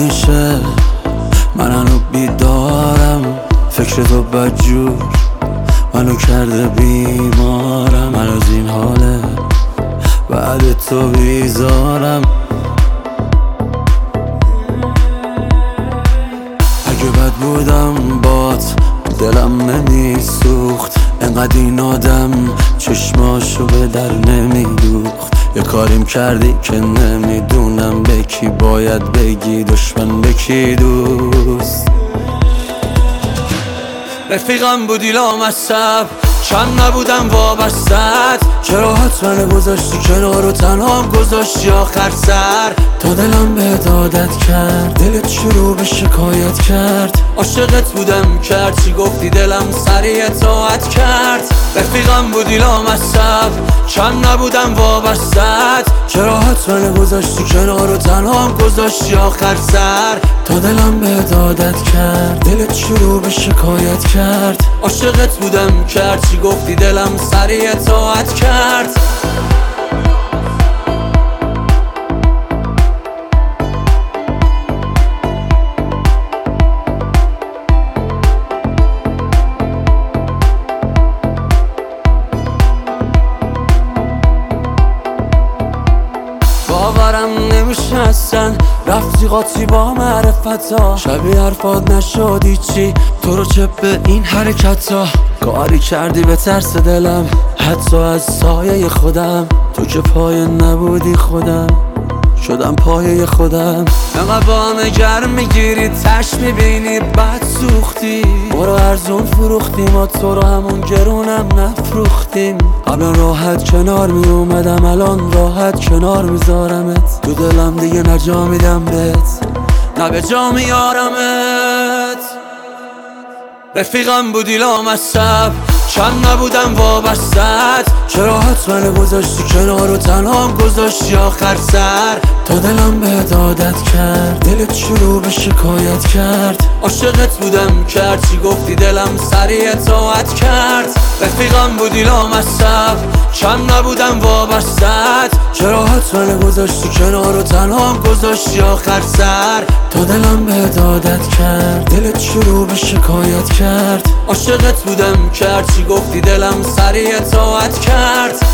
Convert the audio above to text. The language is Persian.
میشه، من هنو بیدارم، فکر تو بدجور منو کرده بیمارم. من از این حاله بعد تو بیزارم. اگه بد بودم بات دلم نمیسوخت، انقدر این آدم چشماشو به در نمیدوخت. یه کاریم کردی که نمیدونم به کی باید بگی دشمن به کی دوست. رفیقم بودی لامصب، چند نبودم وابستت، چرا حتما گذاشتی کنار و تنها گذاشتی آخر سر. تا دلم به عادت کرد، دلت شروع به شکایت کرد. عاشقت بودم کرد چی گفتی دلم سریع اطاعت کرد. رفیقم بودی لامصب، چند نبودم وابستت، چرا حتما گذاشتی کنار و تنها گذاشتی آخر سر. تا دلم به عادت کرد، دلت شروع به شکایت کرد. عاشقت بودم کرد چی گفتی دلم سریع اطاعت کرد. باورم نمیشه اصلا رفتی قاطی با معرفتا، شبیه حرفات نشدی چی تو رو چه به این حرکتا. کاری کردی به ترس دلم حتی از سایه خودم، تو که پایه نبودی خودم شدم پایه خودم. انقدر با همه گرم میگیری تش میبینی بد سوختی، برو ارزون فروختیم ما تو رو همون گرونم نفروختیم. قبلا راحت کنار میومدم الان راحت کنار میذارمت، تو دلم دیگه نجا میدم بهت نه به جا میارمت. رفیقم بودی لامصب، چند نبودم وابستت، چرا حتما گذاشتی کنار و تنها گذاشتی آخر سر. تا دلم به عادت کرد، دلت شروع به شکایت کرد. عاشقت بودم کرد چی گفتی دلم سریع اطاعت کرد. رفیقم بودی لامصب، چند نبودم وابستت، چرا حتما گذاشتی کنار و تنها گذاشتی آخر سر. تا دلم به عادت کرد، دلت شروع به شکایت کرد. عاشقت بودم کرد چی گفتی دلم سریع اطاعت کرد.